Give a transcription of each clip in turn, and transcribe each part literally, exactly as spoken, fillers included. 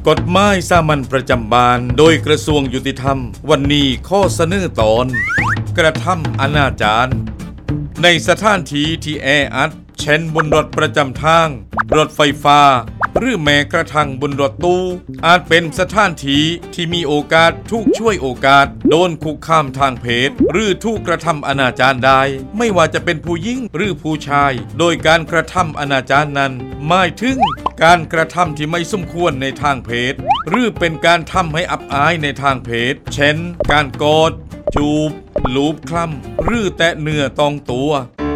กฎหมายสามัญประจำบ้านโดยกระทรวงยุติธรรมวันนี้ข้อเสนอตอนกระทำอนาจารในสถานที่ที่แออัดเช่นบนรถประจำทางรถไฟฟ้าหรือแม้กระทั่งบนรถตู้อาจเป็นสถานที่ที่มีโอกาสถูกช่วยโอกาสโดนคุกคามทางเพศหรือถูกกระทำอนาจารได้ไม่ว่าจะเป็นผู้หญิงหรือผู้ชายโดยการกระทำอนาจารนั้นหมายถึงการกระทำที่ไม่สมควรในทางเพศหรือเป็นการทำให้อับอายในทางเพศเช่นการกอดจูบลูบคลำหรือแตะเนื้อตองตัว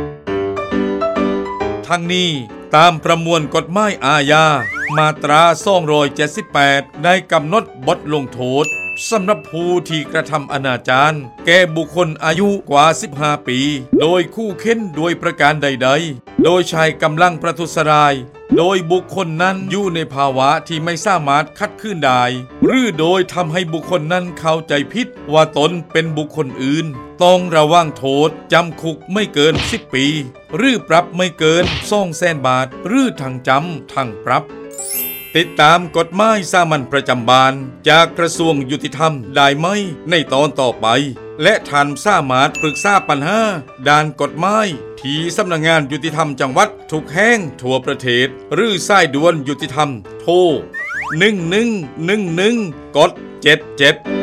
ทั้งนี้ตามประมวลกฎหมายอาญามาตราสองร้อยเจ็ดสิบแปดได้กำหนดบทลงโทษสำหรับผู้ที่กระทำอนาจารแก่บุคคลอายุกว่าสิบห้าปีโดยคู่เค้นโดยประการใดๆโดยใช้กำลังประทุษร้ายโดยบุคคลนั้นอยู่ในภาวะที่ไม่สามารถคัดค้านได้หรือโดยทำให้บุคคลนั้นเข้าใจผิดว่าตนเป็นบุคคลอื่นต้องระวังโทษจำคุกไม่เกินสิบปีหรือปรับไม่เกินสองแสนบาทหรือทั้งจำทั้งปรับติดตามกฎหมายสามัญประจำบ้านจากกระทรวงยุติธรรมได้ไหมในตอนต่อไปและท่านสามารถปรึกษาปัญหาด้านกฎหมายที่สำนักงานยุติธรรมจังหวัดทุกแห่งทั่วประเทศหรือสายด่วนยุติธรรมโทรหนึ่งหนึ่งหนึ่งหนึ่งกดเจ็ดเจ็ด